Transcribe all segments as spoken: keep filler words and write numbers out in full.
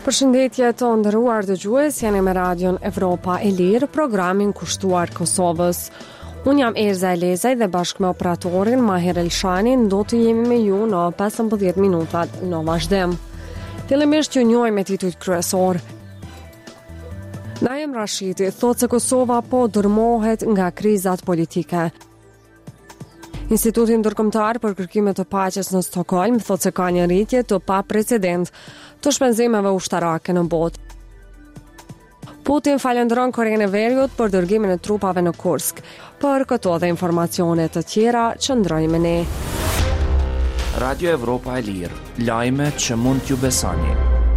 Përshëndetje të nderuar dëgjues, jeni me Radion Evropa e Lirë, programin kushtuar Kosovës. Unë jam Erza Elezaj dhe bashkë me operatorin Maher Elshanin do të jemi me ju në pesëmbëdhjetë minutat në vazhdim. Fillimisht ju njohim me titujt kryesor. Naim Rashidi thotë se Kosova po dërmohet nga krizat politike. Instituti Ndërkombëtar për Kërkime të Paqes në Stockholm thotë se ka një rritje të paprecedent të shpenzimeve ushtarake në botë. Putin falendron Korenë e Veriut për dërgimin e trupave në Kursk. Për këto dhe informacione të tjera, qëndroni me ne. Radio Evropa e Lirë, lajme që mund t'ju besoni.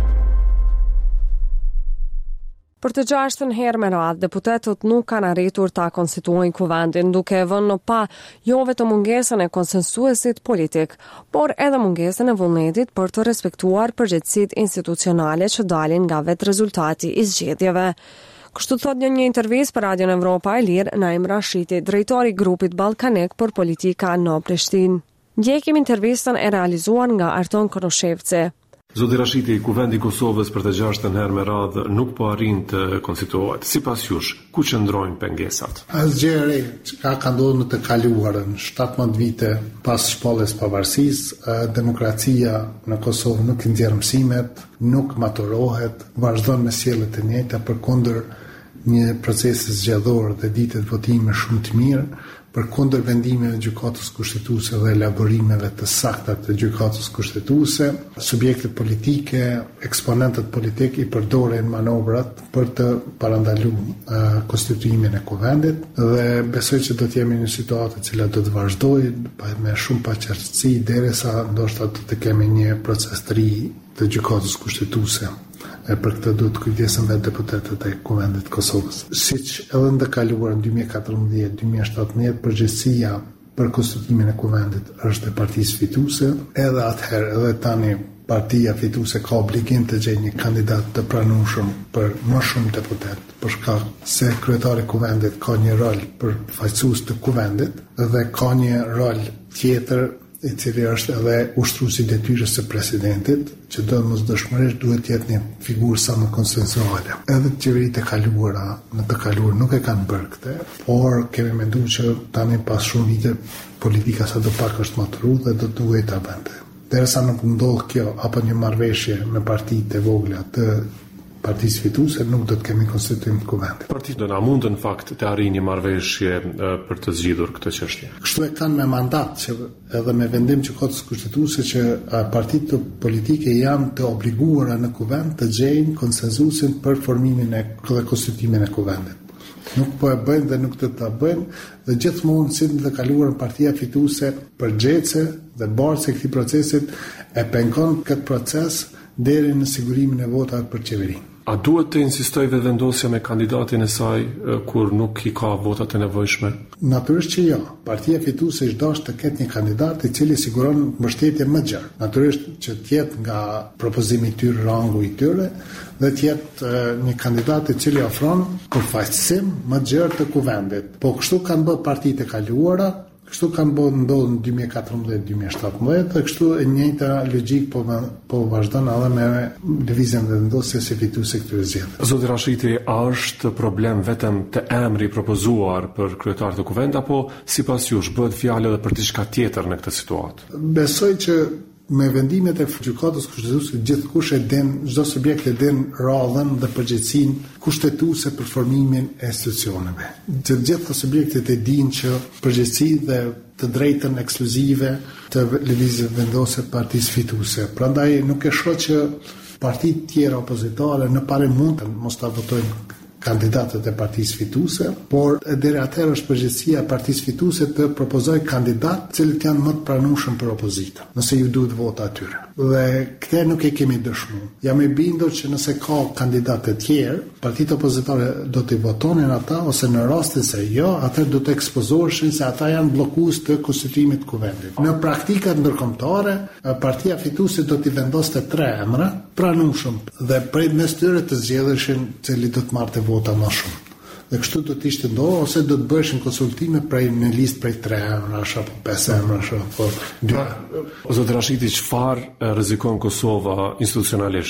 Për të gjashtën herë me radhë, deputetët nuk kanë arritur ta konstituojnë kuvendin, duke vënë në pa jo vetëm mungesën e konsensuesit politik, por edhe mungesën e vullnetit për të respektuar përgjegjësitë institucionale që dalin nga vetë rezultati i zgjedhjeve. Kështu thot në një intervistë për Radion Evropa e Lirë, Naim Rashidi, drejtori i grupit ballkanik për politika në Prishtinë. Ndjekim intervistën e realizuar nga Arton Konoshevci. Zoti Rashidi, kuvendi i Kosovës për të gjashtën herë me radhë nuk po arrin të konstituohet. Sipas jush, ku qëndrojnë pengesat? Asgjë e re që ka ndodhur në të kaluarën shtatëmbëdhjetë vite pas shpalljes pavarësisë, demokracia në Kosovë nuk i nxjerr mësimet, nuk maturohet, vazhdon me sjellje të njëjta përkundër një procesi zgjedhor dhe ditë votime shumë të mirë, përkundër vendimeve të gjykatës kushtetuese dhe elaborimeve të sakta të gjykatës kushtetuese, subjektet politike, eksponentët politik i përdoren manovrat për të parandaluar uh, konstituimin e kuvendit dhe besoj që do të jemi në një situatë e cila do të vazhdojë me shumë paqartësi derisa ndoshta do të kemi një proces të ri të gjykatës kushtetuese. E për këtë duhet kujdesen vetë deputetët e Kuvendit të Kosovës. Siç edhe në të kaluar në dy mijë e katërmbëdhjetë dy mijë e shtatëmbëdhjetë përgjegjësia për konstituimin e Kuvendit është e partisë fituese, edhe atëherë edhe tani partia fituese ka obligim të gjejë një kandidat të pranueshëm për më shumë deputet, për shkak se kryetari i Kuvendit ka një rol për faqësues të Kuvendit dhe ka një rol tjetër i cili është edhe ushtruesi i detyrës së presidentit, që domosdoshmërisht duhet të jetë një figurë sa më konsensuale. Edhe qeveritë e kaluara në të kaluar nuk e kanë bërë këtë, por kemi menduar që tani pas shumë vite politika sadopak është maturuar dhe do duhet ta bënte. Derisa nuk ndodh kjo apo një marrëveshje me partitë e vogla të partisë fituese, nuk do të kemi konstituim të kuvendit. Partitë do na mundën në fakt të arrijë një marrëveshje për të zgjidhur këtë çështje. Kështu e kanë me mandat që edhe me vendim që gjykatës kushtetuese që partitë politike janë të obliguara në kuvend të gjejnë konsensusin për formimin e dhe konstituimin e kuvendit. Nuk po e bëjnë dhe nuk të ta bëjnë dhe gjithmonë si në të kaluar partia fituese përgjegjëse dhe bartëse e këtij procesit e pengon këtë proces deri në sigurimin e votave për qeverinë. A duhet të insistoj vendosja me kandidatin e saj kur nuk i ka votat e nevojshme? Natyrisht që jo. Partia fituese është dashur të ketë një kandidat i cili siguron mbështetje më gjerë. Natyrisht që të jetë nga propozimi i tyre, rangu i tyre dhe të jetë një kandidat i cili ofron përfaqësim më gjerë të kuvendit. Po kështu kanë bërë partitë e kaluara. Kështu kanë bërë ndodhur në dy mijë e katërmbëdhjetë dy mijë e shtatëmbëdhjetë dhe kështu e njëjta logjik po po vazhdon edhe me lëvizjen e vendosjes së fituese këtyre zgjedhjeve. Zoti Rashidi, a është problem vetëm të emri propozuar për kryetar të kuvend apo sipas jush bëhet fjalë edhe për diçka tjetër në këtë situatë? Besoj që me vendimet e gjykatës kushtetuese gjithkush e din, çdo subjekt e din radhën dhe përgjegjësinë kushtetuese për formimin e institucioneve. Të gjitha subjektet e dinë që përgjegjësi dhe të drejtën ekskluzive të lëvizjes vendosë partisë fituese. Prandaj nuk e shoh që partitë tjera opozitare në parë mund të mos ta votojnë kandidatët e partisë fituese, por deri atëherë është përgjegjësia e partisë fituese të propozojë kandidat të cilët janë më të pranueshëm për opozitën, nëse ju duhet vota atyre. Dhe këtë nuk e kemi dëshmuar. Jam i bindur që nëse ka kandidatë të tjerë, partitë opozitare do të votonin ata ose në rastin se jo, atëherë do të ekspozoheshin se ata janë bllokues të konstituimit të kuvendit. Në praktikat ndërkombëtare, partia fituese do t'i vendoste tre emra pranueshëm dhe prej mes tyre të zgjedheshin cili do të marrte vota më shumë. Dhe kështu do të ishte ndodhur ose do të bëheshin konsultime prej në listë prej tre emrash apo pesë emrash apo dy. Zoti Rashidi, çfarë rrezikon Kosova institucionalisht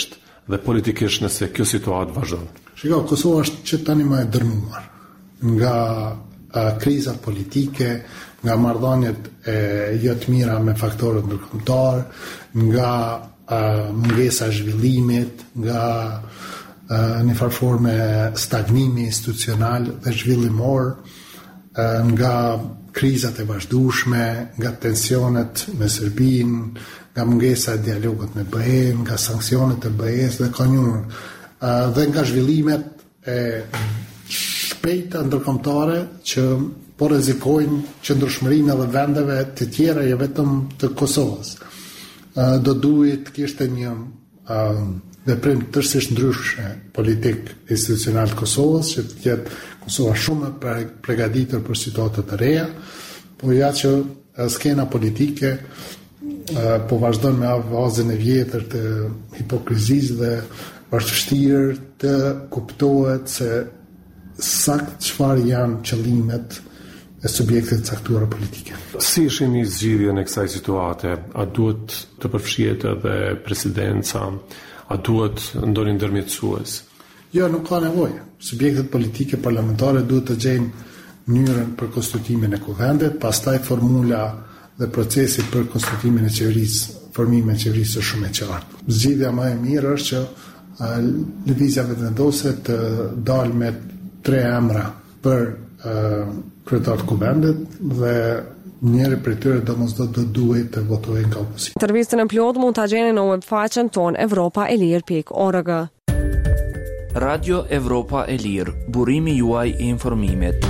dhe politikisht nëse kjo situatë vazhdon? Shiko, Kosova është që tani më e dërmuar nga uh, krizat politike, nga marrëdhëniet e jo të mira me faktorët ndërkombëtar, nga uh, mungesa e zhvillimit, nga uh, një farë forme stagnimi institucional dhe zhvillimor, uh, nga krizat e vazhdueshme, nga tensionet me Serbinë, nga mungesa e dialogut me B E, nga sanksionet e B E-s dhe ka njërë, uh, dhe nga zhvillimet e shpejta ndërkombëtare që po rrezikojnë qëndrueshmërinë edhe vendeve të tjera, jo vetëm të Kosovës. Uh, do duhet të kishte një uh, veprim tërësisht ndryshe politik institucional të Kosovës, që të jetë Kosova shumë e përgatitur për situata të reja, po ja që uh, skena politike uh, po vazhdon me avazën e vjetër të hipokrizisë dhe është vështirë të kuptohet se sakt çfarë janë qëllimet e subjektit caktuara politike. Si shihni zgjidhjen e kësaj situate? A duhet të përfshihet edhe presidenca? A duhet ndonjë ndërmjetësues? Jo, nuk ka nevojë. Subjektet politike parlamentare duhet të gjejnë mënyrën për konstitutimin e kuvendit, pastaj formula dhe procesi për konstitutimin e qeverisë, formimin e qeverisë është shumë e qartë. Zgjidhja më e mirë është që uh, lëvizja vendose të dalë me tre emra për uh, kryetar të kuvendit dhe njëri prej tyre domosdoshmë do duhet të votojë nga opozita. Intervistën e plot mund ta gjeni në webfaqen tonë europa e lir pikë org. Radio Evropa e Lirë, burimi juaj i informimit.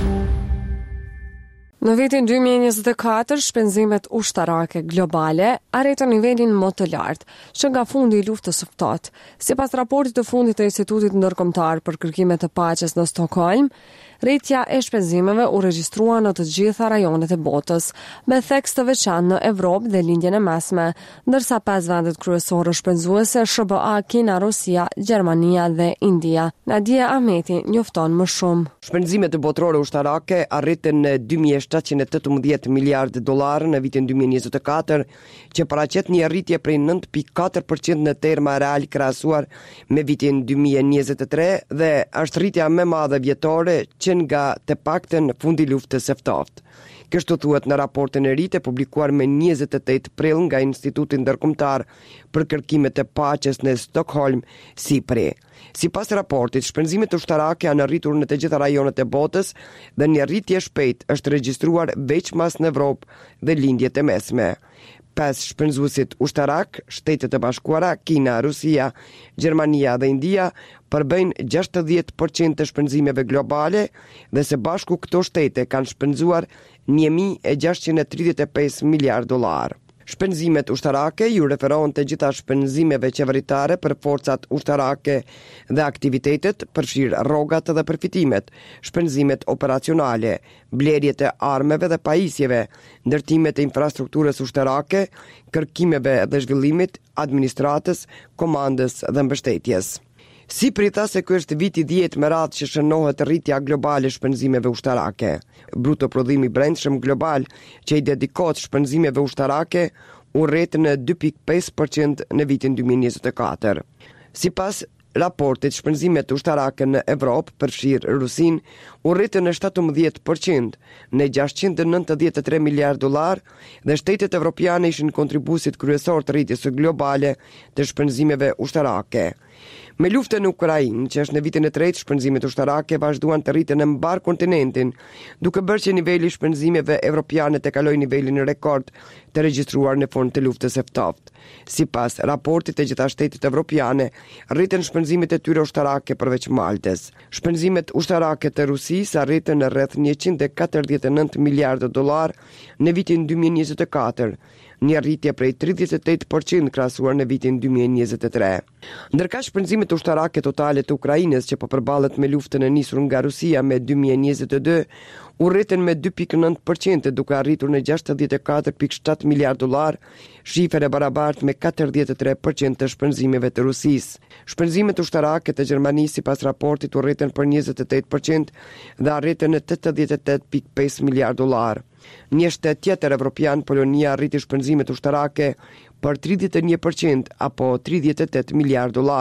Në vitin dy mijë e njëzet e katër, shpenzimet ushtarake globale arritën nivelin më të lartë, që nga fundi i luftës së ftohtë. Sipas raportit të fundit të Institutit Ndërkombëtar për Kërkimet të Paqes në Stockholm, rritja e shpenzimeve u regjistrua në të gjitha rajonet e botës, me theks të veçantë në Evropë dhe lindjen e mesme, ndërsa pesë vendet kryesore shpenzuese S B A, Kina, Rusia, Gjermania dhe India. Nadia Ahmeti njofton më shumë. Shpenzimet botërore ushtarake arritën në dy mijë e shtatëqind e tetëmbëdhjetë miliardë dollarë në vitin dy mijë e njëzet e katër, që paraqet një rritje prej nënt pikë katër përqind në terma real krahasuar me vitin dy mijë e njëzet e tre dhe është rritja më e madhe vjetore që nga të paktën fundi luftës së ftohtë. Kështu thuhet në raportin e ri të publikuar me njëzet e tetë prill nga Instituti Ndërkombëtar për Kërkimet e Paqes në Stockholm, SIPRI. Sipas raportit, shpenzimet ushtarake janë rritur në të gjitha rajonet e botës dhe një rritje shpejt është regjistruar veçmas në Evropë dhe lindjet e mesme. Pesë shpenzuesit ushtarak, Shtetet e Bashkuara, Kina, Rusia, Gjermania dhe India, përbëjnë gjashtëdhjetë përqind të shpenzimeve globale dhe së bashku këto shtete kanë shpenzuar një mijë e gjashtëqind e tridhjetë e pesë miliardë dollar. Shpenzimet ushtarake ju referohen të gjitha shpenzimeve qeveritare për forcat ushtarake dhe aktivitetet, përfshirë rrogat dhe përfitimet, shpenzimet operacionale, blerjet e armeve dhe pajisjeve, ndërtimet e infrastrukturës ushtarake, kërkimeve dhe zhvillimit, administratës, komandës dhe mbështetjes. SIPRI tha se ky është viti dhjetë me radhë që shënohet rritja globale shpenzimeve ushtarake. Bruto prodhimi brendshëm global që i dedikohet shpenzimeve ushtarake u rrit në dy pikë pesë përqind në vitin dy mijë e njëzet e katër. Sipas raportit, shpenzimet ushtarake në Evropë, përfshirë Rusin, u rritën në shtatëmbëdhjetë përqind në gjashtëqind e nëntëdhjetë e tre miliardë dollar dhe shtetet evropiane ishin kontribuesit kryesor të rritjes së globale të shpenzimeve ushtarake. Me luftën në Ukrainë, që është në vitin e tretë, shpenzimet ushtarake vazhduan të rriten në mbar kontinentin, duke bërë që niveli i shpenzimeve evropiane të kalojë nivelin rekord të regjistruar në fund të luftës së ftohtë. Sipas raportit të gjitha shtetet evropiane, rriten shpenzimet e tyre ushtarake përveç Maltës. Shpenzimet ushtarake të Rusisë arritën në rreth njëqind e katërdhjetë e nëntë miliardë dollar në vitin dy mijë e njëzet e katër. Një rritje prej tridhjetë e tetë përqind krahasuar në vitin dy mijë e njëzet e tre. Ndërka shpenzimet ushtarake totale të Ukrainës që po përballet me luftën e nisur nga Rusia me dy mijë e njëzet e dy, u rritën me dy pikë nëntë përqind duke arritur në gjashtëdhjetë e katër pikë shtatë miliardë dollar, shifër e barabartë me katërdhjetë e tre përqind të shpenzimeve të Rusisë. Shpenzimet ushtarake të Gjermanisë sipas raportit u rritën për njëzet e tetë përqind dhe arritën në tetëdhjetë e tetë pikë pesë miliardë dollar. Një shtet tjetër evropian, Polonia, arriti shpenzimet ushtarake për tridhjetë e një përqind apo tridhjetë e tetë miliardë dollar.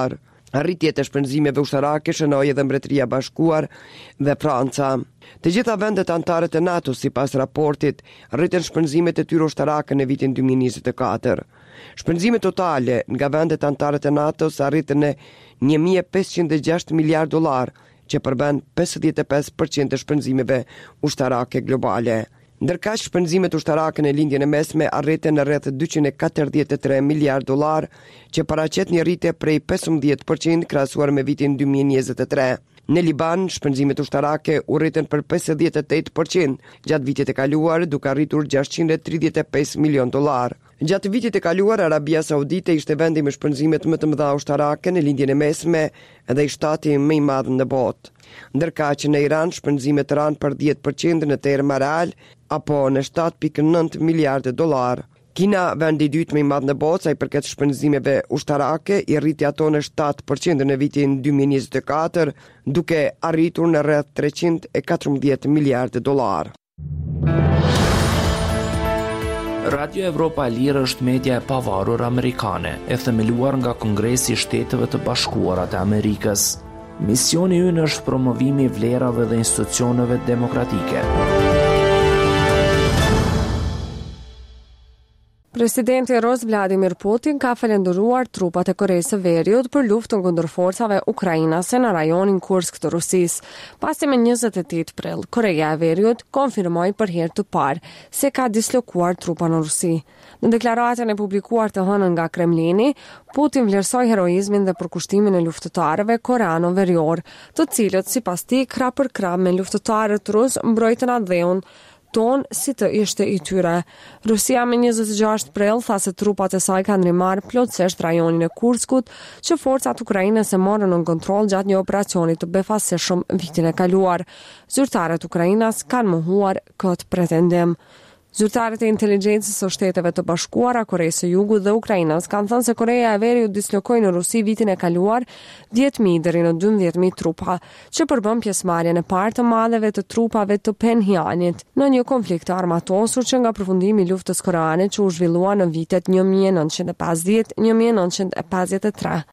Arritjet e shpenzimeve ushtarake shënoi edhe Mbretëria e Bashkuar dhe Franca. Të gjitha vendet anëtare të NATO, sipas raportit, rriten shpenzimet e tyre ushtarake në vitin dy mijë e njëzet e katër. Shpenzimet totale nga vendet anëtare të NATO-s arritën në një mijë e pesëqind e gjashtë miliard dollar, që përben pesëdhjetë e pesë përqind të shpenzimeve ushtarake globale. Ndërkaq shpenzimet ushtarake në lindjen e mesme arritën në rreth dyqind e katërdhjetë e tre miliard dollar, që paraqet një rritje prej pesëmbëdhjetë përqind krahasuar me vitin dy mijë e njëzet e tre. Në Liban, shpenzimet ushtarake u rritën për pesëdhjetë e tetë përqind gjatë vitit të kaluar, duke arritur gjashtëqind e tridhjetë e pesë milion dollar. Gjatë vitit të kaluar, Arabia Saudite ishte vendi me shpenzimet më të mëdha ushtarake në lindjen e mesme dhe i shtati më i madh në botë. Ndërkaq që në Iran shpenzimet ranë për dhjetë përqind në terma real apo në shtatë pikë nëntë miliardë dollar. Kina, vendi i dytë më i madh në botë sa i përket shpenzimeve ushtarake, i rriti ato në shtatë përqind në vitin dy mijë e njëzet e katër, duke arritur në rreth treqind e katërmbëdhjetë miliardë dollar. Radio Evropa e Lirë është media e pavarur amerikane, e themeluar nga Kongresi i Shteteve të Bashkuara të Amerikës. Misioni ynë është promovimi i vlerave dhe institucioneve demokratike. Presidenti Rus Vladimir Putin ka falenderuar trupat e Koreas së Veriut për luftën kundër forcave ukrainase në rajonin Kursk të Rusisë. Pasi me njëzet e tetë prill, Korea e Veriut konfirmoi për herë të parë se ka dislokuar trupa në Rusi. Në deklaratën e publikuar të hënën nga Kremlini, Putin vlerësoi heroizmin dhe përkushtimin e luftëtarëve koreano-verior, të cilët sipas tij krah për krah me luftëtarët rus mbrojtën atë dheun ton si të ishte i tyre. Rusia me njëzet e gjashtë prill tha se trupat e saj kanë rimarrë plotësisht rajonin e Kurskut, që forcat ukrainase morën në kontroll gjatë një operacioni të befasishëm vitin e kaluar. Zyrtarët ukrainas kanë mohuar këtë pretendim. Zyrtarët e inteligjencës së Shteteve të Bashkuara, Koreas së Jugut dhe Ukrainës kanë thënë se Korea e Veriut dislokoi në Rusi vitin e kaluar dhjetë mijë deri në dymbëdhjetë mijë trupa, që përbën pjesëmarrjen e parë të madheve të trupave të Pyonjanit në një konflikt të armatosur që nga përfundimi i luftës koreane që u zhvillua në vitet një mijë e nëntëqind e pesëdhjetë - një mijë e nëntëqind e pesëdhjetë e tre.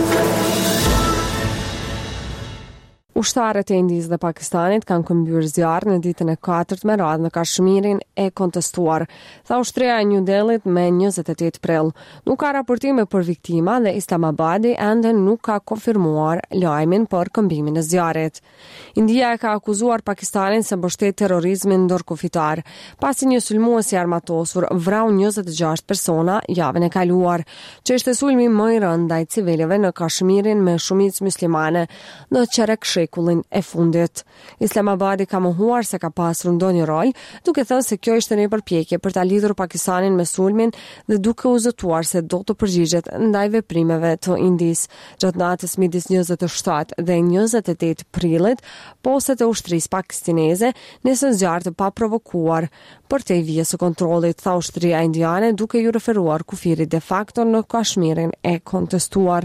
Ushtarët e Indisë dhe Pakistanit kanë këmbyer zjarr në ditën e katërt me radhë në Kashmirin e kontestuar, tha ushtria e New Delhit me njëzet e tetë prill. Nuk ka raportime për viktima dhe Islamabadi ende nuk ka konfirmuar lajmin për këmbimin e zjarrit. India e ka akuzuar Pakistanin se mbështet terrorizmin ndërkufitar, pasi një sulmues i armatosur vrau njëzet e gjashtë persona javën e kaluar, që ishte sulmi më i rënd ndaj civilëve në Kashmirin me shumicë muslimane në çerek shekullin e fundit. Islamabadi ka mohuar se ka pasur ndonjë rol, duke thënë se kjo ishte një përpjekje për ta lidhur Pakistanin me sulmin dhe duke u zëtuar se do të përgjigjet ndaj veprimeve të Indisë. Gjatë natës midis njëzet e shtatë dhe njëzet e tetë prillit, postet e ushtrisë pakistaneze nisën zjarr të paprovokuar përtej vijës së kontrollit, tha ushtria indiane, duke ju referuar kufirit de facto në Kashmirin e kontestuar.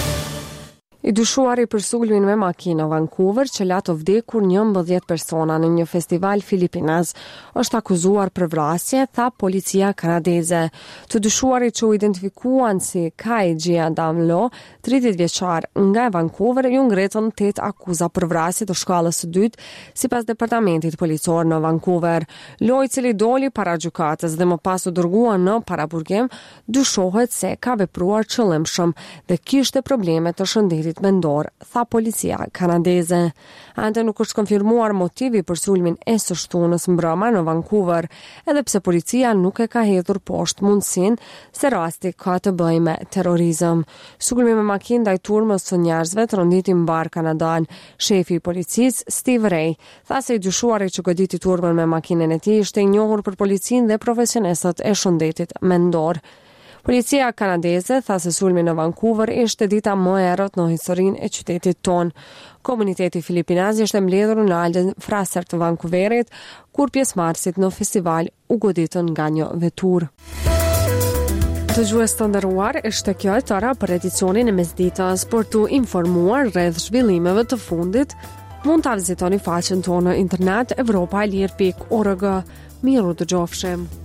I dyshuari për sulmin me makinë në Vancouver, që la të vdekur njëmbëdhjetë persona në një festival filipinez, është akuzuar për vrasje, tha policia kanadeze. Të dyshuari që u identifikuan si Kai Gia Damlo, tridhjetë vjeçar nga Vancouver, ju ngretën tetë akuza për vrasje të shkallës së dytë, sipas departamentit policor në Vancouver. Lo, i cili doli para gjykatës dhe më pas u dërguar në paraburgim, dyshohet se ka vepruar qëllimshëm dhe kishte probleme të shëndetit mendor, tha policia kanadeze. Ante nuk është konfirmuar motivi për sulmin e së shtunës mbrëma në Vancouver, edhe pse policia nuk e ka hedhur poshtë mundësinë se rasti ka të bëjë me terrorizëm. Sulmi me makinë ndaj turmës së njerëzve tronditi mbar Kanadan. Shefi i policisë, Steve Ray, tha se i dyshuari që goditi turmën me makinën e tij ishte i njohur për policinë dhe profesionistët e shëndetit mendor. Policia kanadeze tha se sulmi në Vancouver ishte dita më e errët në historinë e qytetit ton. Komuniteti filipinez ishte mbledhur në aldën frastër të Vancouverit, kur pjesëmarrësit në festival u goditën nga një vetur. Dëgjues të nderuar, ishte kjo e tëra për edicionin e mesditës. Për të informuar rreth zhvillimeve të fundit, mund ta vizitoni faqen tonë në internet evropa e lir pikë org. Miru dëgjofshim.